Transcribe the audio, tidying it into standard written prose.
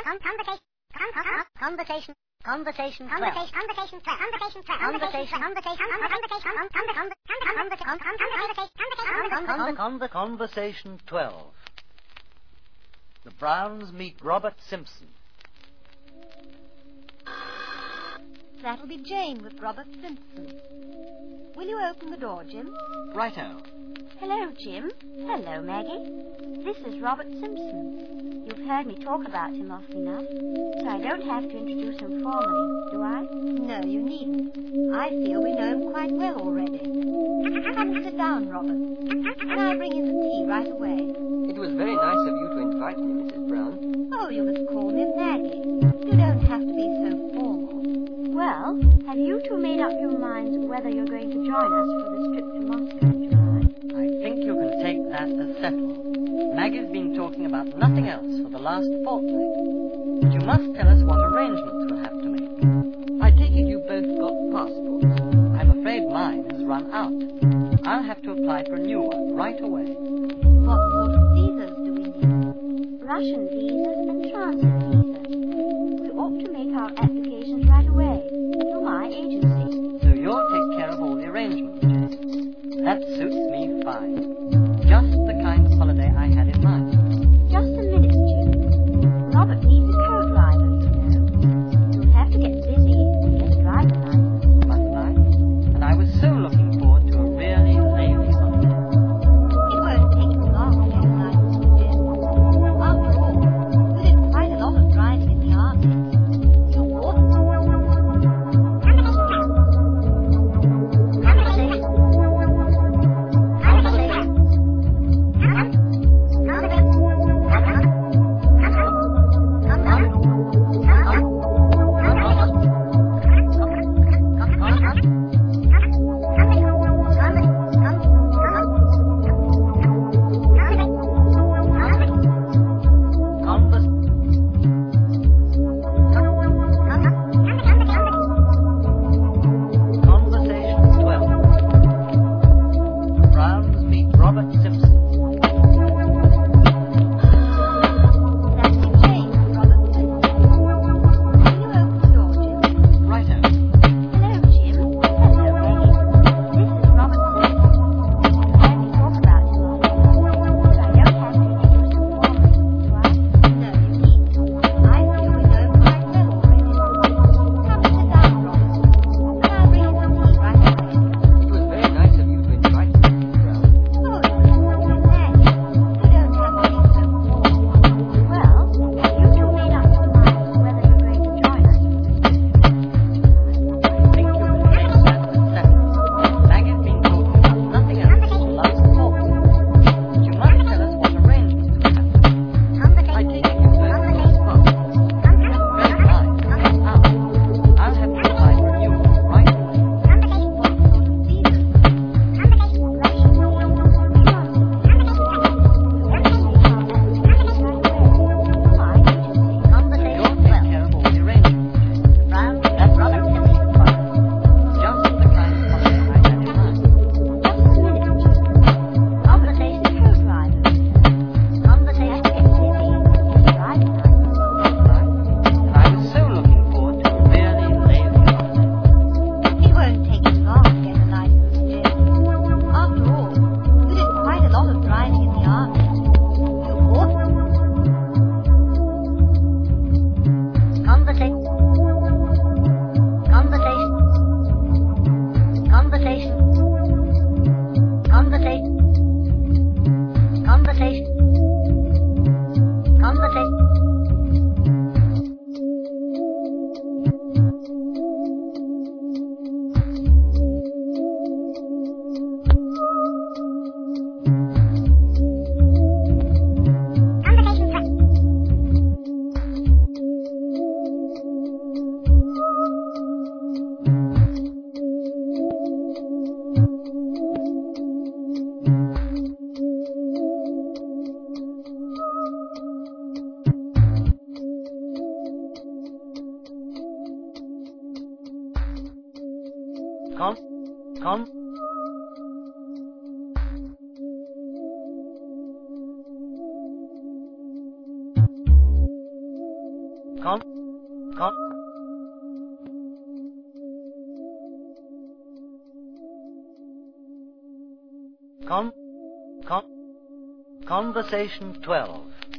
Conversation 12. The Browns meet Robert Simpson. That'll be Jane with Robert Simpson. Will you open the door, Jim? Righto. Hello, Jim. Hello, Maggie. This is Robert Simpson. You've heard me talk about him often enough, so I don't have to introduce him formally, do I? No, you needn't. I feel we know him quite well already. Come and sit down, Robert. And I'll bring in the tea right away. It was very nice of you to invite me, Mrs. Brown. Oh, you must call me Maggie. You don't have to be so formal. Well, have you two made up your minds whether you're going to join us for this trip to Moscow in July? I think you can take that as settled. Maggie's been talking about nothing else for the last fortnight. But you must tell us what arrangements we'll have to make. I take it you both got passports. I'm afraid mine has run out. I'll have to apply for a new one right away. What sort of visas do we need? Russian visas and transit visas. We ought to make our applications right away through my agency. So you'll take care of all the arrangements, Jane. That suits me fine. Just the kind of holiday I had in mind. Just a minute, Jim. Robert needs a co-driver, you know. You'll have to get busy and get a driver's license. Must I? And I was so looking forward to a really lazy holiday. It won't take you long to get a license, Jim. After all, you did quite a lot of driving in the army. You ought to. Come. Con. Con. Con. Con. Conversation 12.